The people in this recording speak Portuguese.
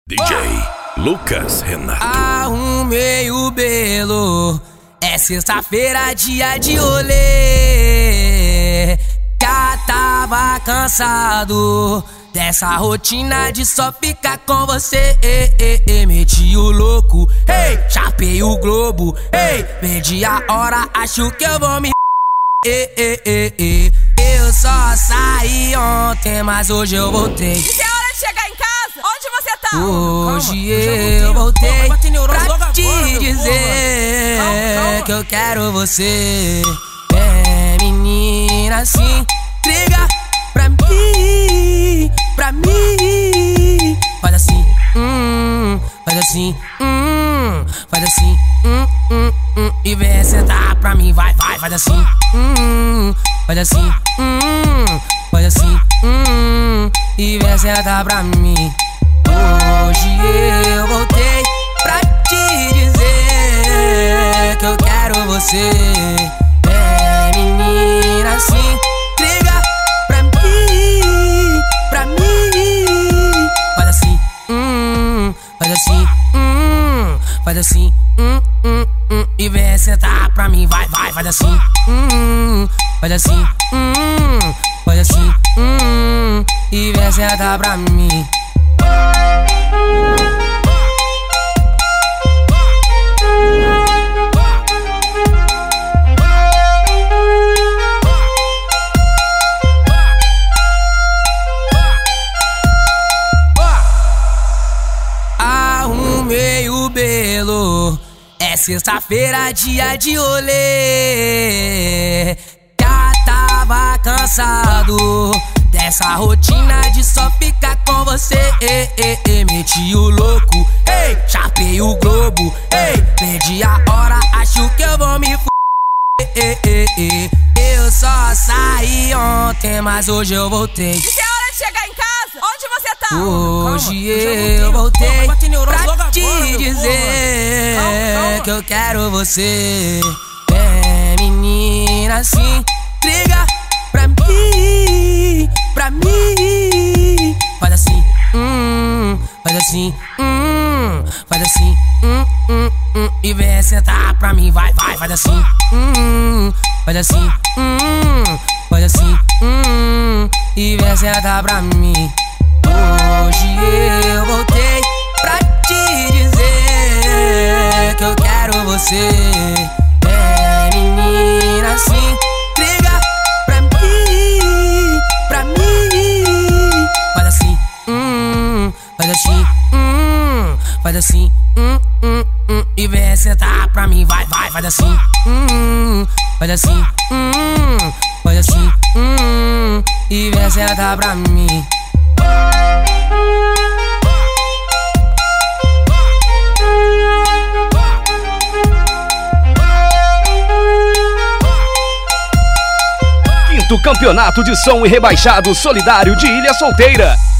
DJ Lucas Renato. Arrumei o belo, é sexta-feira, dia de rolê. Já tava cansado dessa rotina de só ficar com você. Meti o louco, chapei o globo, perdi a hora, acho que eu vou me. Eu só saí ontem, mas hoje eu voltei. Isso é hora de chegar em casa? Onde você tá? Hoje eu voltei pra te dizer que eu quero você. É, menina, assim, liga pra mim, pra mim. Faz assim, faz assim, faz assim, e vem sentar pra mim, vai, faz assim, faz assim, faz assim, e vem sentar pra mim. Hoje eu voltei pra te dizer que eu quero você. É, menina, assim, liga pra mim, pra mim. Faz assim, faz assim, faz assim, e vem sentar pra mim, vai, faz assim, faz assim, faz assim, e vem sentar pra mim. Arrumei o belo, é sexta-feira, dia de rolê. Já tava cansado dessa rotina de só ficar com você. Meti o louco, chapei o globo, perdi a hora, acho que eu vou me f***. Eu só saí ontem, mas hoje eu voltei. Isso é hora de chegar em casa? Onde você tá? Hoje eu voltei pra te dizer que eu quero você. É, menina, assim, liga pra mim, pra mim. Faz assim, faz assim, faz assim, e vem sentar pra mim, vai, faz assim, faz assim, faz assim, e vem sentar pra mim. Hoje eu voltei pra te dizer que eu quero você. É, menina, assim, liga pra mim, pra mim. Faz assim, faz assim, faz assim, e vem sentar pra mim, vai, faz assim, faz assim, faz assim, e vem sentar pra mim. Quinto Campeonato de Som e Rebaixado Solidário de Ilha Solteira.